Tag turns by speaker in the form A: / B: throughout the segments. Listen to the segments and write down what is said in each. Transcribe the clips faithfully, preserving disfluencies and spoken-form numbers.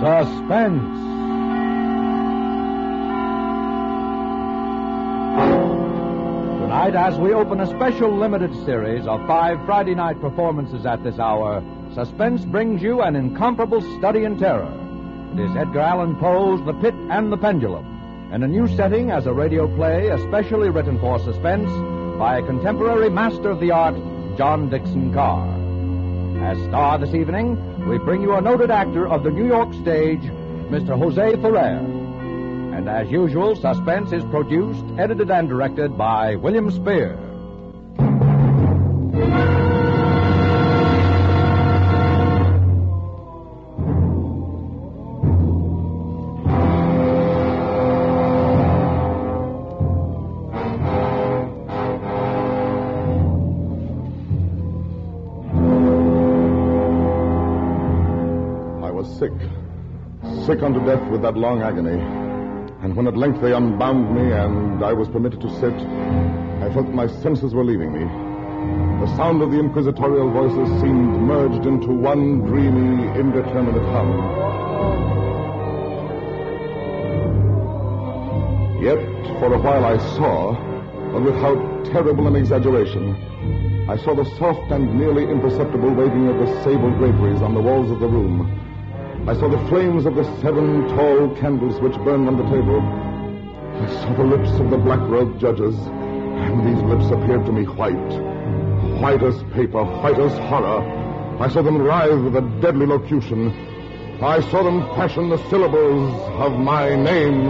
A: Suspense. Tonight, as we open a special limited series of five Friday night performances at this hour, Suspense brings you an incomparable study in terror. It is Edgar Allan Poe's The Pit and the Pendulum, in a new setting as a radio play especially written for suspense by a contemporary master of the art, John Dixon Carr. As star this evening, we bring you a noted actor of the New York stage, Mister Jose Ferrer. And as usual, Suspense is produced, edited, and directed by William Spear.
B: Sick, sick unto death with that long agony. And when at length they unbound me and I was permitted to sit, I felt my senses were leaving me. The sound of the inquisitorial voices seemed merged into one dreamy, indeterminate hum. Yet, for a while I saw, but with how terrible an exaggeration, I saw the soft and nearly imperceptible waving of the sable draperies on the walls of the room. I saw the flames of the seven tall candles which burned on the table. I saw the lips of the black-robed judges, and these lips appeared to me white. White as paper, white as horror. I saw them writhe with a deadly locution. I saw them fashion the syllables of my name.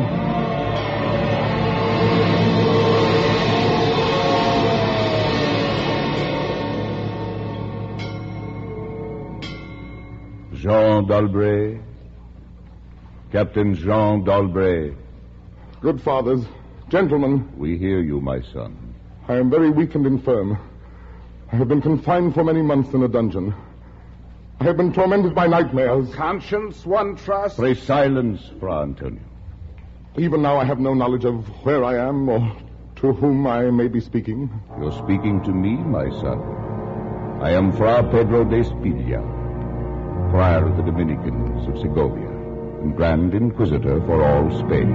C: Jean d'Albret. Captain Jean d'Albret.
B: Good fathers, gentlemen.
C: We hear you, my son.
B: I am very weak and infirm. I have been confined for many months in a dungeon. I have been tormented by nightmares.
D: Conscience, one trust.
C: Pray silence, Fra Antonio.
B: Even now I have no knowledge of where I am or to whom I may be speaking.
C: You're speaking to me, my son. I am Fra Pedro de Spidia, Prior of the Dominicans of Segovia, and Grand Inquisitor for all Spain.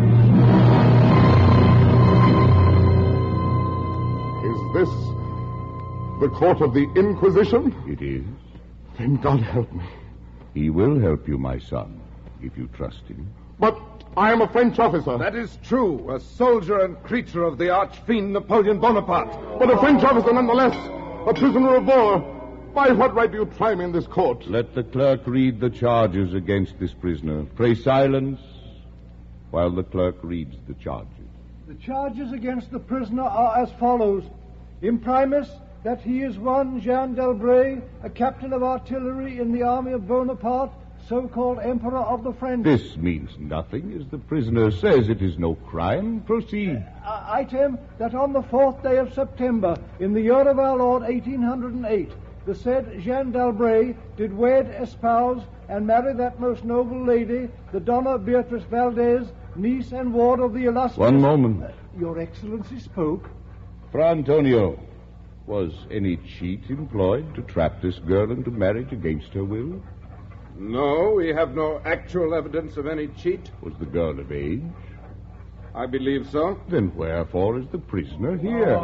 B: Is this the court of the Inquisition?
C: It is.
B: Then God help me.
C: He will help you, my son, if you trust him.
B: But I am a French officer.
D: That is true, a soldier and creature of the archfiend Napoleon Bonaparte.
B: But a French officer nonetheless, a prisoner of war. By what right do you try me in this court?
C: Let the clerk read the charges against this prisoner. Pray silence while the clerk reads the charges.
E: The charges against the prisoner are as follows. Imprimis, that he is one Jean d'Albret, a captain of artillery in the army of Bonaparte, so-called Emperor of the French.
C: This means nothing. As the prisoner says, it is no crime. Proceed.
E: Uh, item, that on the fourth day of September, in the year of our Lord, eighteen hundred eight, the said Jean d'Albret did wed, espouse, and marry that most noble lady, the Donna Beatrice Valdez, niece and ward of the illustrious...
C: One moment.
E: Uh, Your Excellency spoke.
C: Fra Antonio, was any cheat employed to trap this girl into marriage against her will?
D: No, we have no actual evidence of any cheat.
C: Was the girl of age?
D: I believe so.
C: Then wherefore is the prisoner here?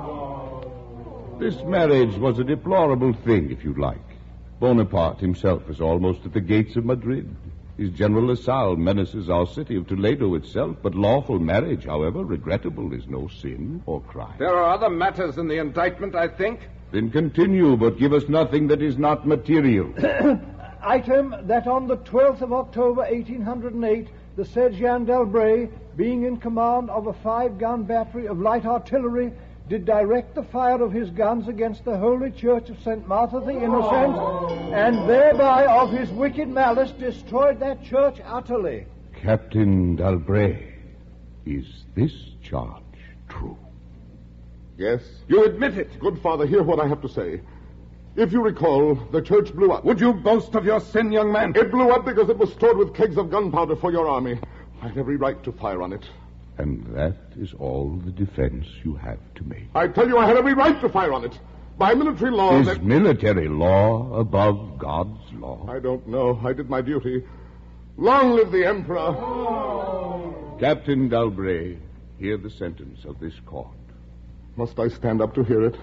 C: This marriage was a deplorable thing, if you like. Bonaparte himself is almost at the gates of Madrid. His General Lasalle menaces our city of Toledo itself, but lawful marriage, however regrettable, is no sin or crime.
D: There are other matters in the indictment, I think.
C: Then continue, but give us nothing that is not material.
E: Item, that on the twelfth of October, eighteen hundred eight, the said Jean d'Albret, being in command of a five-gun battery of light artillery, did direct the fire of his guns against the holy church of Saint Martha the Innocent, and thereby of his wicked malice destroyed that church utterly.
C: Captain d'Albret, is this charge true?
B: Yes.
D: You admit it?
B: Good father, hear what I have to say. If you recall, the church blew up.
D: Would you boast of your sin, young man?
B: It blew up because it was stored with kegs of gunpowder for your army. I had every right to fire on it.
C: And that is all the defense you have to make.
B: I tell you, I had every right to fire on it. By military law...
C: Is
B: that...
C: military law above God's law?
B: I don't know. I did my duty. Long live the Emperor!
C: Captain Dalbray, hear the sentence of this court.
B: Must I stand up to hear it?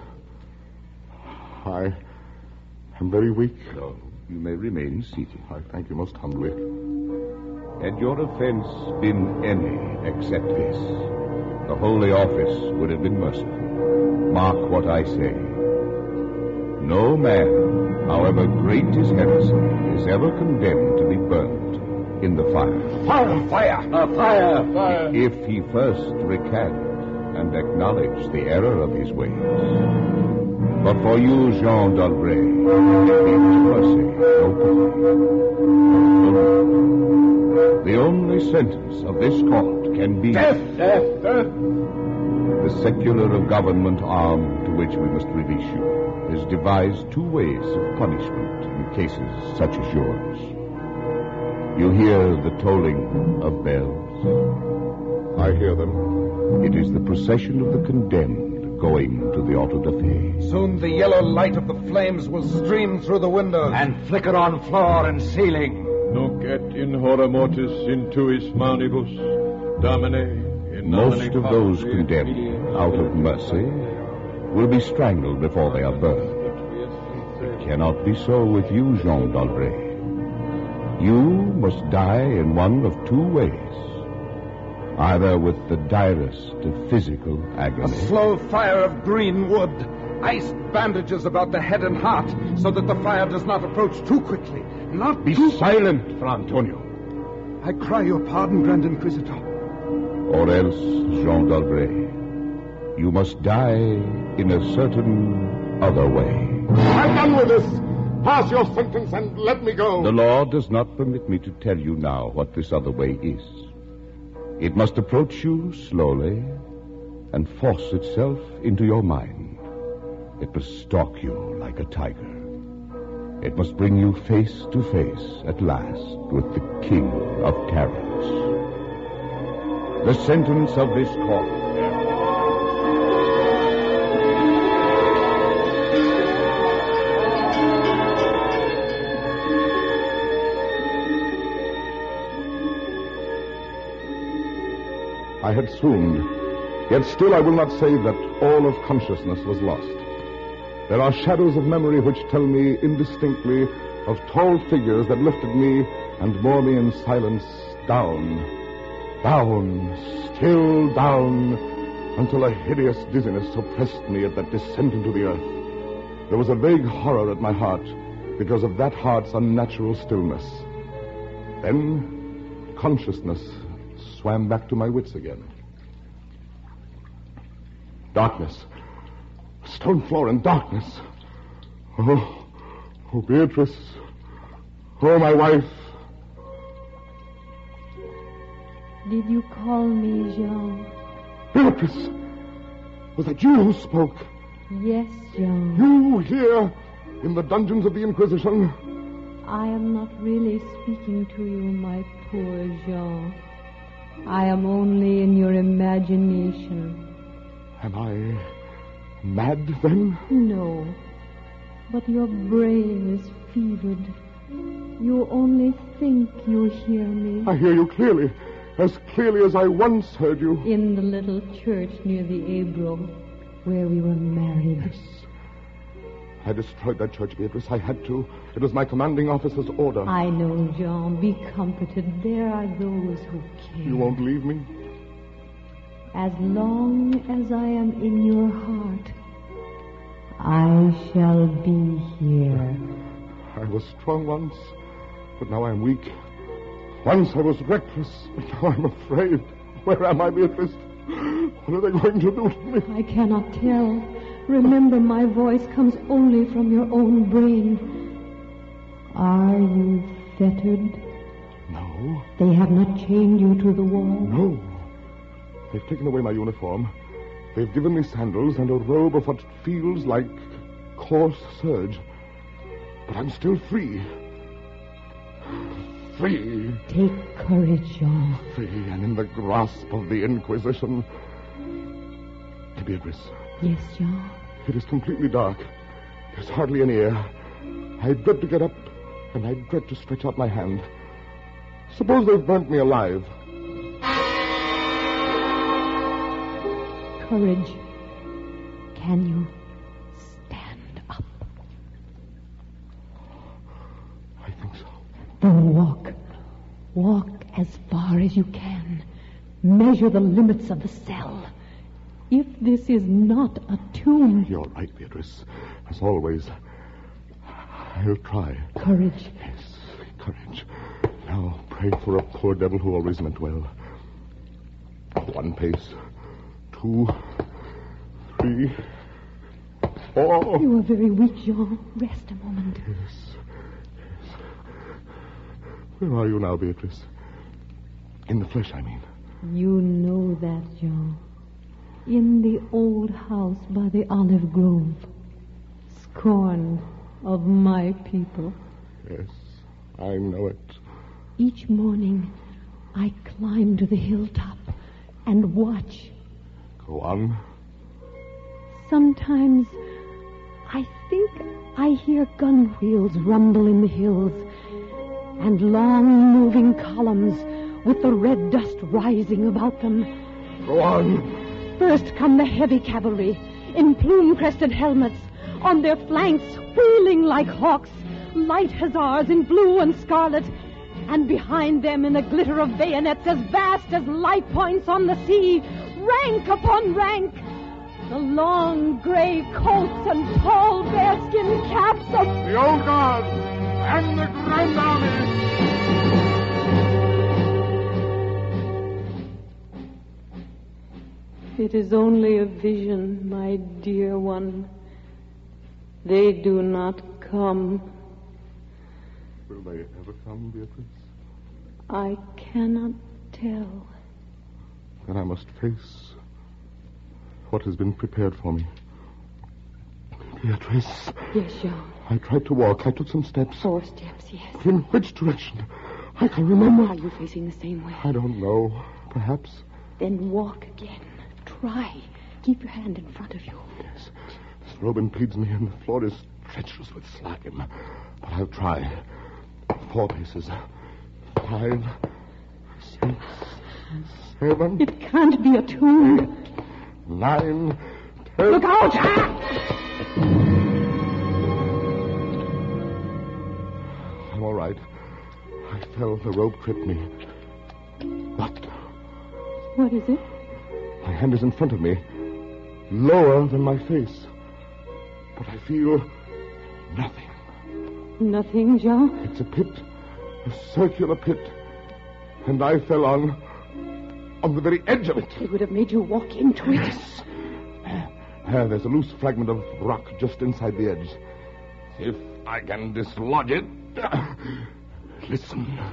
B: I am very weak.
C: No, you may remain seated.
B: I thank you most humbly.
C: Had your offense been any except this, the Holy Office would have been merciful. Mark what I say. No man, however great his heresy, is ever condemned to be burnt in the fire.
B: Fire! Fire!
C: Uh, fire! Fire! If he first recant and acknowledge the error of his ways. But for you, Jean d'Albret, it is mercy, no pity. The only sentence of this court can be...
B: Death! Death! Death!
C: The secular government arm to which we must release you has devised two ways of punishment in cases such as yours. You hear the tolling of bells?
B: I hear them.
C: It is the procession of the condemned going to the auto da fe.
D: Soon the yellow light of the flames will stream through the windows.
A: And flicker on floor and ceiling.
F: Nunc et in hora mortis intuis manibus, Domine, in
C: Most
F: nomine
C: of those
F: Patri,
C: condemned,
F: Filii,
C: out of mercy, will be strangled before they are burned. It cannot be so with you, Jean d'Albret. You must die in one of two ways. Either with the direst of physical
D: A
C: agony.
D: slow fire of green wood. Iced bandages about the head and heart so that the fire does not approach too quickly. Not
C: Be
D: too...
C: silent, Fra Antonio.
D: I cry your pardon, Grand Inquisitor.
C: Or else, Jean d'Albret, you must die in a certain other way.
B: I'm done with this. Pass your sentence and let me go.
C: The law does not permit me to tell you now what this other way is. It must approach you slowly and force itself into your mind. It must stalk you like a tiger. It must bring you face to face at last with the King of Terrors. The sentence of this court.
B: I had swooned, yet still I will not say that all of consciousness was lost. There are shadows of memory which tell me indistinctly of tall figures that lifted me and bore me in silence down, down, still down, until a hideous dizziness oppressed me at that descent into the earth. There was a vague horror at my heart because of that heart's unnatural stillness. Then consciousness swam back to my wits again. Darkness. Stone floor and darkness. Oh, oh, Beatrice. Oh, my wife.
G: Did you call me, Jean?
B: Beatrice. Was it you who spoke?
G: Yes, Jean.
B: You here in the dungeons of the Inquisition?
G: I am not really speaking to you, my poor Jean. I am only in your imagination.
B: Am I mad, then?
G: No, but your brain is fevered. You only think you hear me.
B: I hear you clearly, as clearly as I once heard you.
G: In the little church near the Ebro, where we were married.
B: Yes. I destroyed that church, Beatrice. I had to. It was my commanding officer's order.
G: I know, Jean. Be comforted. There are those who care.
B: You won't leave me?
G: As long as I am in your heart, I shall be here.
B: I was strong once, but now I'm weak. Once I was reckless, but now I'm afraid. Where am I, Beatrice? What are they going to do to me?
G: I cannot tell. Remember, my voice comes only from your own brain. Are you fettered?
B: No.
G: They have not chained you to the wall?
B: No. They've taken away my uniform. They've given me sandals and a robe of what feels like coarse serge. But I'm still free. Free.
G: Take courage, Jean.
B: Free and in the grasp of the Inquisition. Beatrice.
G: Yes, Jean.
B: It is completely dark. There's hardly any air. I dread to get up, and I dread to stretch out my hand. Suppose they've burnt me alive.
G: Courage. Can you stand up?
B: I think so.
G: Then walk. Walk as far as you can. Measure the limits of the cell. If this is not a tomb...
B: You're right, Beatrice. As always. I'll try.
G: Courage.
B: Yes, courage. Now pray for a poor devil who always meant well. One pace. Two. Three. Four.
G: You are very weak, Jean. Rest a moment.
B: Yes. Yes. Where are you now, Beatrice? In the flesh, I mean.
G: You know that, Jean. In the old house by the olive grove. Scorn of my people.
B: Yes, I know it.
G: Each morning, I climb to the hilltop and watch.
B: Go on.
G: Sometimes I think I hear gun wheels rumble in the hills and long moving columns with the red dust rising about them.
B: Go on.
G: First come the heavy cavalry in plume-crested helmets, on their flanks wheeling like hawks, light hussars in blue and scarlet, and behind them in the glitter of bayonets as vast as light points on the sea, rank upon rank, the long gray coats and tall bearskin caps of
B: The Old Guard and the Grand Army.
G: It is only a vision, my dear one. They do not come.
B: Will they ever come, Beatrice?
G: I cannot tell.
B: Then I must face what has been prepared for me. Beatrice.
G: Yes, Jean.
B: I tried to walk. I took some steps.
G: Four steps, yes.
B: In which direction? I can remember.
G: Are you facing the same way?
B: I don't know. Perhaps.
G: Then walk again. Try. Keep your hand in front of you.
B: Yes. This robe impedes me, and the floor is treacherous with slime. But I'll try. Four paces. Five. Six. Seven.
G: It can't be a tomb.
B: Nine. Ten.
G: Look out!
B: I'm all right. I fell. The rope tripped me. But
G: What is it?
B: my hand is in front of me, lower than my face. But I feel nothing.
G: Nothing, Jean.
B: It's a pit, a circular pit. And I fell on, on the very edge of it.
G: It would have made you walk into it.
B: Yes. There, there's a loose fragment of rock just inside the edge. If I can dislodge it. Listen.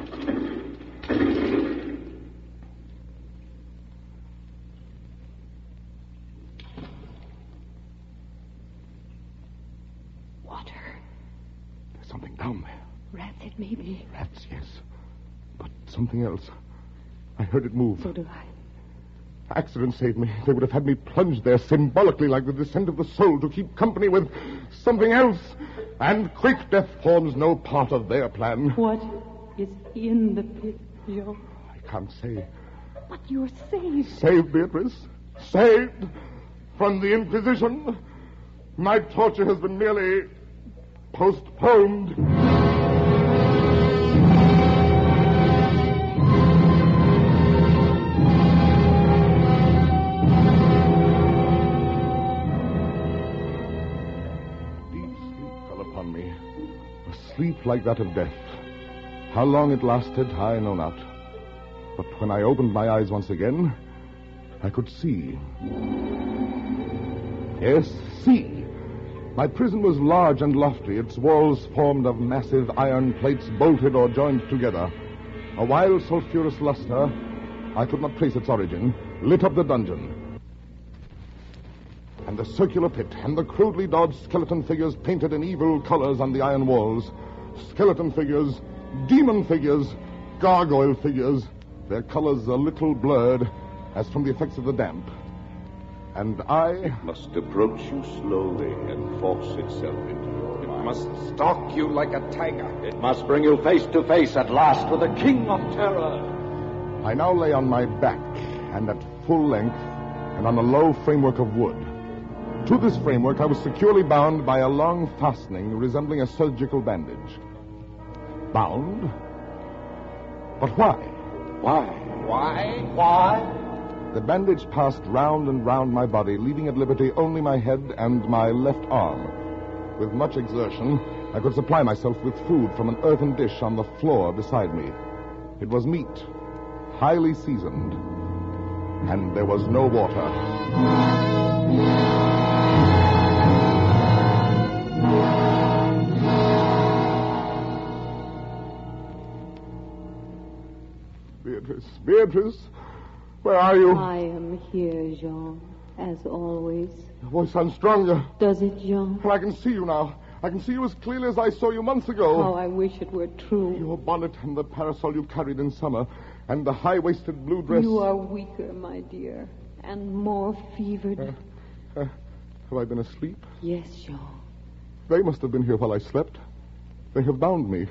G: Water.
B: There's something down there.
G: Rats, it may be.
B: Rats, yes. But something else. I heard it move.
G: So do I.
B: Accident saved me. They would have had me plunged there symbolically like the descent of the soul to keep company with something else. And quick death forms no part of their plan.
G: What is in the pit, Jean?
B: I can't say.
G: But you're saved.
B: Saved, Beatrice. Saved from the Inquisition. My torture has been merely postponed. Sleep like that of death. How long it lasted, I know not. But when I opened my eyes once again, I could see. Yes, see. My prison was large and lofty, its walls formed of massive iron plates bolted or joined together. A wild sulphurous luster, I could not trace its origin, lit up the dungeon. And the circular pit, and the crudely dodged skeleton figures painted in evil colors on the iron walls. Skeleton figures, demon figures, gargoyle figures, their colors a little blurred, as from the effects of the damp. And I...
C: It must approach you slowly and force itself into your mind.
D: must stalk you like a tiger.
A: It must bring you face to face at last with the King of Terror.
B: I now lay on my back and at full length and on a low framework of wood. To this framework I was securely bound by a long fastening resembling a surgical bandage. Bound? But why?
A: Why?
D: Why?
A: Why?
B: The bandage passed round and round my body, leaving at liberty only my head and my left arm. With much exertion, I could supply myself with food from an earthen dish on the floor beside me. It was meat, highly seasoned, and there was no water. Beatrice, Beatrice, where are you?
H: I am here, Jean, as always.
B: Your voice sounds stronger.
H: Does it, Jean?
B: Well, I can see you now. I can see you as clearly as I saw you months ago.
H: How I wish it were true.
B: Your bonnet and the parasol you carried in summer, and the high-waisted blue dress.
H: You are weaker, my dear, and more fevered.
B: Uh, uh, have I been asleep?
H: Yes, Jean.
B: They must have been here while I slept. They have bound me.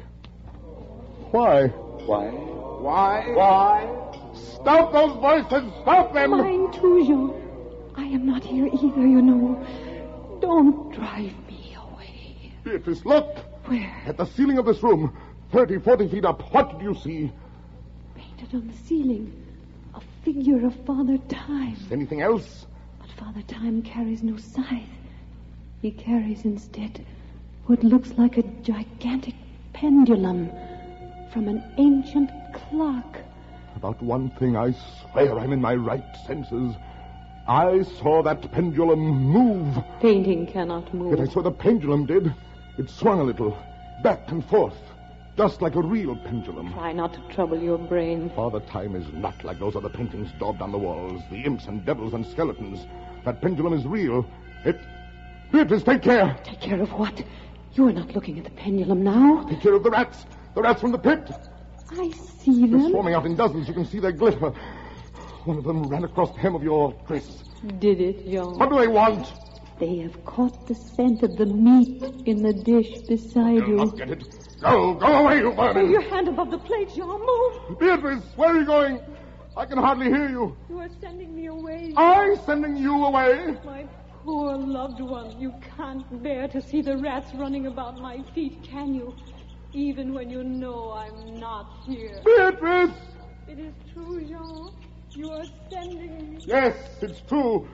B: Why?
A: Why?
D: Why?
A: Why?
B: Stop those voices! Stop them!
H: Mine too, Jean. I am not here either, you know. Don't drive me away.
B: Beatrice, look!
H: Where?
B: At the ceiling of this room, thirty, forty feet up. What do you see?
H: Painted on the ceiling, a figure of Father Time.
B: Anything else?
H: But Father Time carries no scythe. He carries instead what looks like a gigantic pendulum from an ancient clock.
B: About one thing I swear I'm in my right senses. I saw that pendulum move.
H: Painting cannot move.
B: Yet I saw the pendulum did. It swung a little, back and forth, just like a real pendulum.
H: Try not to trouble your brain.
B: Father Time is not like those other paintings daubed on the walls, the imps and devils and skeletons. That pendulum is real. It... Beatrice, take care.
H: Take care of what? You are not looking at the pendulum now.
B: Take care of the rats. The rats from the pit.
H: I see
B: They're
H: them.
B: swarming out in dozens. You can see their glitter. One of them ran across the hem of your dress.
H: Did it, Jean?
B: What do they want?
H: They have caught the scent of the meat in the dish beside
B: You'll
H: you.
B: not get it. Go, go away, you vermin.
G: Your hand above the plate, Jean. Move.
B: Beatrice, where are you going? I can hardly hear you.
G: You are sending me away.
B: I sending you away?
G: My poor loved one. You can't bear to see the rats running about my feet, can you? Even when you know I'm not here.
B: Beatrice!
G: It is true, Jean. You are sending me.
B: Yes, it's true.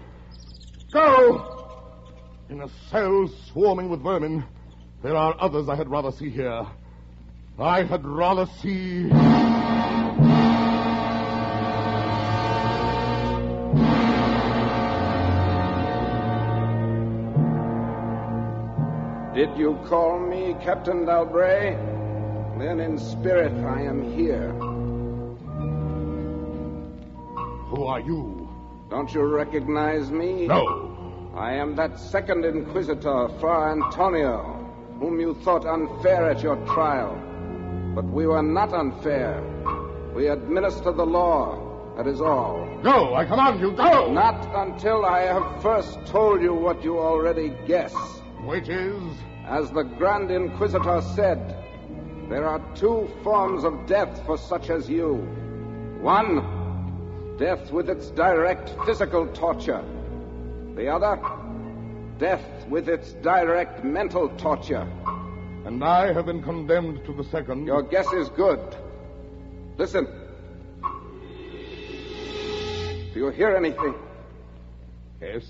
B: Go! In a cell swarming with vermin, there are others I had rather see here. I had rather see...
D: Did you call me, Captain Dalbray? Then in spirit I am here.
B: Who are you?
D: Don't you recognize me?
B: No.
D: I am that second inquisitor, Fra Antonio, whom you thought unfair at your trial. But we were not unfair. We administer the law, that is all.
B: Go, I command you, go!
D: Not until I have first told you what you already guess.
B: Which is?
D: As the Grand Inquisitor said, there are two forms of death for such as you. One, death with its direct physical torture. The other, death with its direct mental torture.
B: And I have been condemned to the second.
D: Your guess is good. Listen. Do you hear anything?
B: Yes.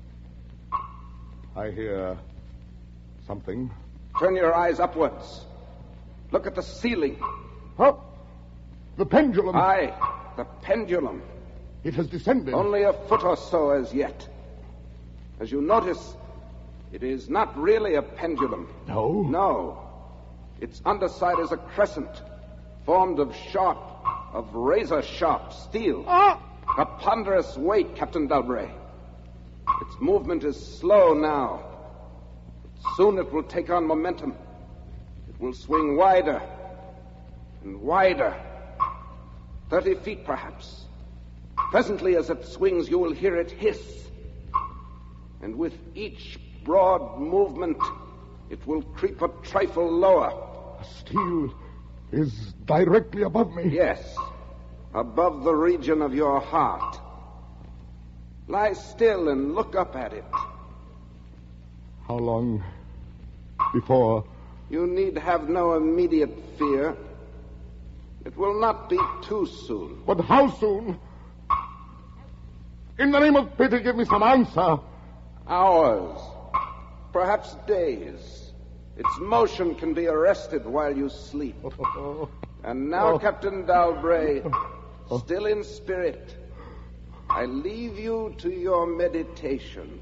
B: I hear something.
D: Turn your eyes upwards. Look at the ceiling.
B: Oh, the pendulum.
D: Aye, the pendulum.
B: It has descended.
D: Only a foot or so as yet. As you notice, it is not really a pendulum.
B: No?
D: No. Its underside is a crescent, formed of sharp, of razor-sharp steel.
B: Ah!
D: A ponderous weight, Captain Dalbray. Its movement is slow now. But soon it will take on momentum. It will swing wider and wider. Thirty feet, perhaps. Presently, as it swings, you will hear it hiss. And with each broad movement, it will creep a trifle lower.
B: Steel is directly above me.
D: Yes, above the region of your heart. Lie still and look up at it.
B: How long before?
D: You need have no immediate fear. It will not be too soon.
B: But how soon? In the name of pity, give me some answer.
D: Hours, perhaps days. Its motion can be arrested while you sleep. And now,
B: Oh.
D: Captain Dalbray, still in spirit, I leave you to your meditation.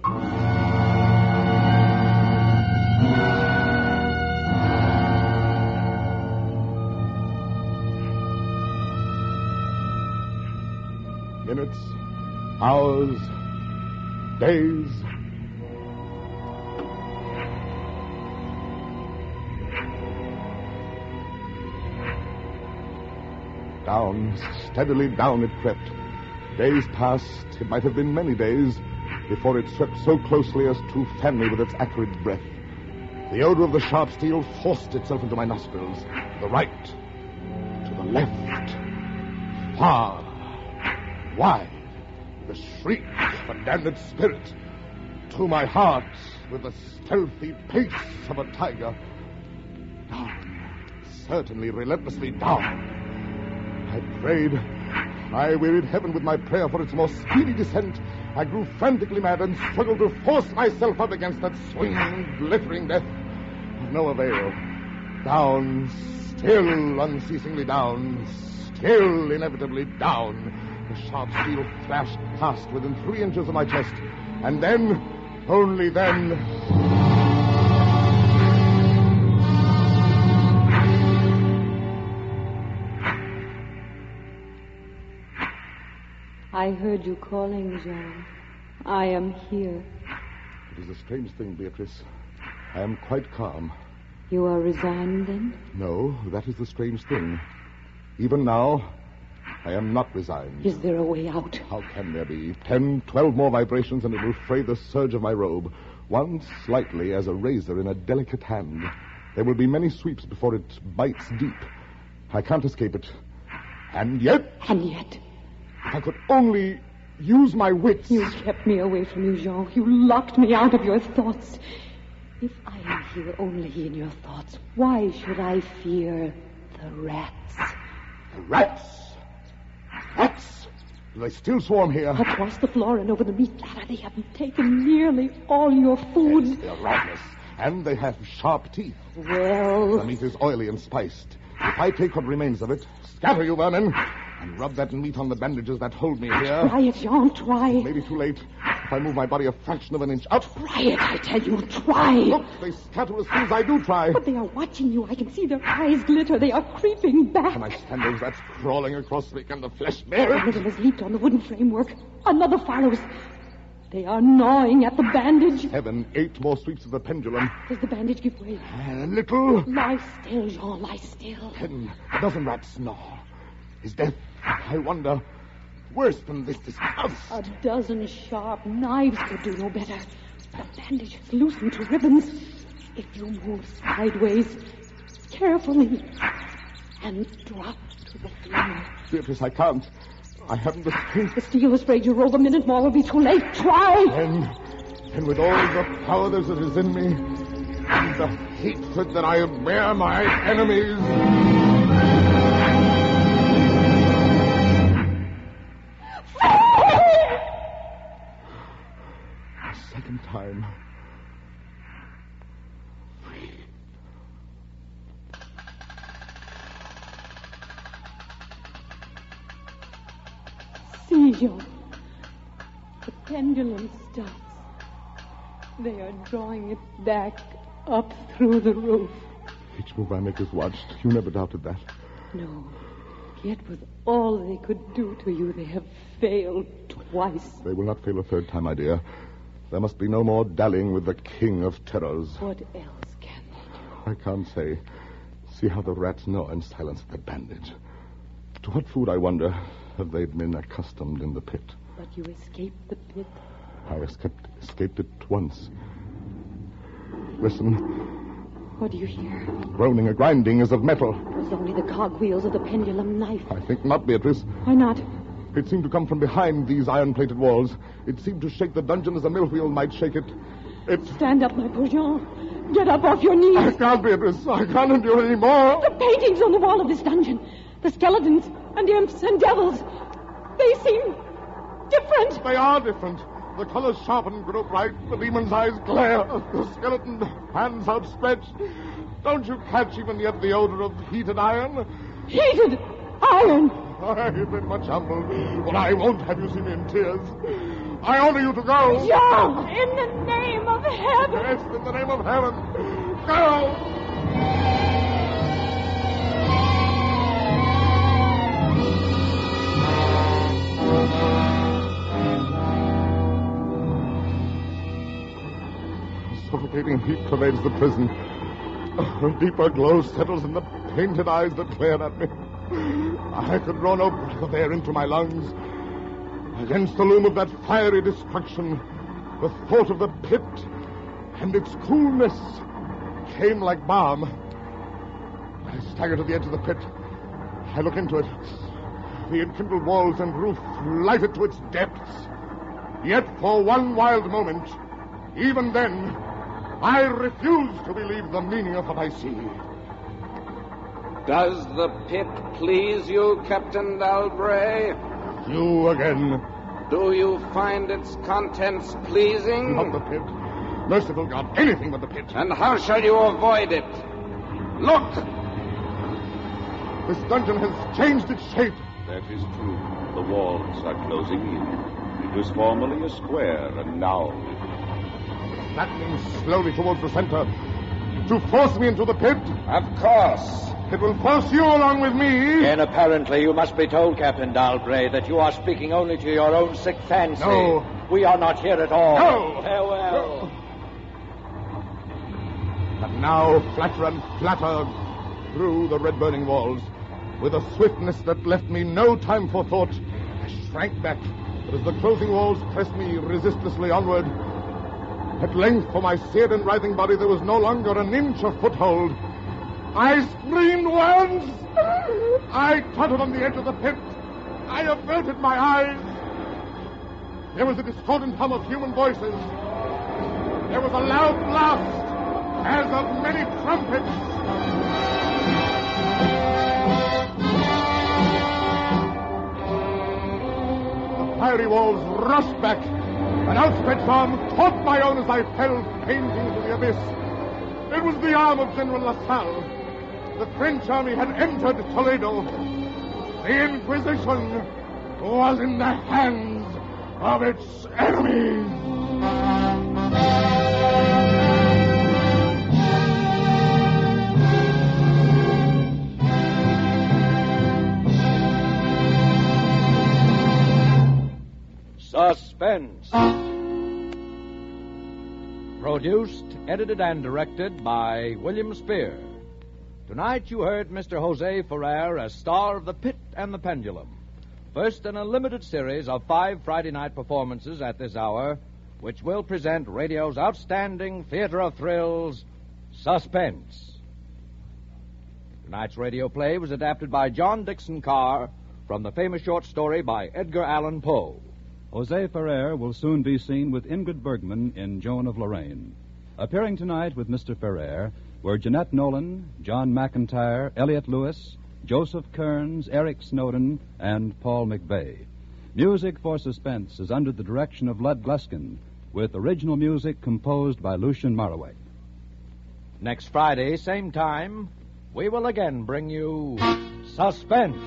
B: Minutes, hours, days. Down, steadily down it crept. Days passed, it might have been many days, before it swept so closely as to fan me with its acrid breath. The odor of the sharp steel forced itself into my nostrils. To the right, to the left, far, wide, the shriek of a damned spirit. To my heart, with the stealthy pace of a tiger. Down, certainly relentlessly down. I prayed. I wearied heaven with my prayer for its more speedy descent. I grew frantically mad and struggled to force myself up against that swinging, glittering death. Of no avail. Down, still unceasingly down, still inevitably down. The sharp steel flashed past within three inches of my chest. And then, only then...
H: I heard you calling, Jean. I am here.
B: It is a strange thing, Beatrice. I am quite calm.
H: You are resigned, then?
B: No, that is the strange thing. Even now, I am not resigned.
H: Is there a way out?
B: How can there be? Ten, twelve more vibrations, and it will fray the serge of my robe. One slightly as a razor in a delicate hand. There will be many sweeps before it bites deep. I can't escape it. And yet...
H: And yet...
B: If I could only use my wits...
H: You kept me away from you, Jean. You locked me out of your thoughts. If I am here only in your thoughts, why should I fear the rats?
B: The rats? Rats? Do they still swarm here?
H: Across the floor and over the meat platter, they have taken nearly all your food.
B: Yes, they are ravenous. And they have sharp teeth.
H: Well...
B: The meat is oily and spiced. If I take what remains of it, scatter you vermin, and rub that meat on the bandages that hold me here.
H: Try it, Jean, try.
B: It may be too late. If I move my body a fraction of an inch up...
H: Try it, I tell you, try.
B: Look, they scatter as soon as I do try.
H: But they are watching you. I can see their eyes glitter. They are creeping back.
B: Can I stand those rats crawling across me? Can the flesh bear
H: One
B: it?
H: of them has leaped on the wooden framework. Another follows. They are gnawing at the bandage.
B: Heaven, eight more sweeps of the pendulum.
H: Does the bandage give way?
B: A little.
H: Lie still, Jean, lie still.
B: Ten, a dozen rats gnaw. Is death, I wonder, worse than this disgust?
H: A dozen sharp knives could do no better. The bandage is loosened to ribbons. If you move sideways, carefully, and drop to the floor.
B: Beatrice, I can't. I haven't the strength.
H: The steel is frayed. Your robe a minute more will be too late. Try!
B: And, and with all the power that is in me, and the hatred that I bear my enemies... A second time.
H: See, Jean. The pendulum stops. They are drawing it back up through the roof.
B: Each move I make is watched. You never doubted that.
H: No. Yet with all they could do to you, they have failed twice.
B: They will not fail a third time, my dear. There must be no more dallying with the king of terrors.
H: What else can they do?
B: I can't say. See how the rats gnaw in silence at that bandage. To what food, I wonder, have they been accustomed in the pit?
H: But you escaped the pit.
B: I escaped, escaped it once. Listen.
H: What do you hear?
B: Groaning, a grinding as of metal.
H: It was only the cogwheels of the pendulum knife.
B: I think not, Beatrice.
H: Why not?
B: It seemed to come from behind these iron-plated walls. It seemed to shake the dungeon as a mill wheel might shake it. It...
H: Stand up, my poor Jean. Get up off your knees.
B: I can't, Beatrice. I can't endure any more.
H: The paintings on the wall of this dungeon. The skeletons and imps and devils. They seem different.
B: They are different. The colors sharpen, grow bright. The demon's eyes glare. The skeleton hands outstretched. Don't you catch even yet the odor of heated iron?
H: Heated iron?
B: I've been much humbled, but I won't have you see me in tears. I order you to go.
H: Jean, in the name of heaven.
B: Yes, in the name of heaven. Go! Suffocating heat pervades the prison. A deeper glow settles in the painted eyes that glare at me. I could draw no breath of air into my lungs. Against the loom of that fiery destruction, the thought of the pit and its coolness came like balm. I stagger to the edge of the pit. I look into it. The enkindled walls and roof lighted to its depths. Yet for one wild moment, even then, I refuse to believe the meaning of what I see.
D: Does the pit please you, Captain Dalbray?
B: You again.
D: Do you find its contents pleasing?
B: Not the pit. Merciful God, anything but the pit.
D: And how shall you avoid it? Look!
B: This dungeon has changed its shape.
C: That is true. The walls are closing in. It was formerly a square, and now...
B: Flattening slowly towards the center. To force me into the pit?
A: Of course.
B: It will force you along with me.
A: Then apparently you must be told, Captain Dalbray, that you are speaking only to your own sick fancy.
B: No.
A: We are not here at all.
B: No.
A: Farewell.
B: But now, flatter and flatter through the red-burning walls. With a swiftness that left me no time for thought, I shrank back. But as the closing walls pressed me resistlessly onward, at length, for my seared and writhing body, there was no longer an inch of foothold. I screamed once. I tottered on the edge of the pit. I averted my eyes. There was a discordant hum of human voices. There was a loud blast, as of many trumpets. The fiery walls rushed back. An outstretched arm caught my own as I fell fainting into the abyss. It was the arm of General LaSalle. The French army had entered Toledo. The Inquisition was in the hands of its enemies.
A: Suspense. Produced, edited, and directed by William Spear. Tonight you heard Mister Jose Ferrer as star of The Pit and the Pendulum. First in a limited series of five Friday night performances at this hour, which will present radio's outstanding theater of thrills, Suspense. Tonight's radio play was adapted by John Dixon Carr from the famous short story by Edgar Allan Poe.
I: Jose Ferrer will soon be seen with Ingrid Bergman in Joan of Lorraine. Appearing tonight with Mister Ferrer were Jeanette Nolan, John McIntyre, Elliot Lewis, Joseph Kearns, Eric Snowden, and Paul McVeigh. Music for Suspense is under the direction of Lud Gluskin, with original music composed by Lucien Morawek.
A: Next Friday, same time, we will again bring you Suspense.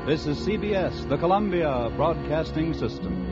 I: This is C B S, the Columbia Broadcasting System.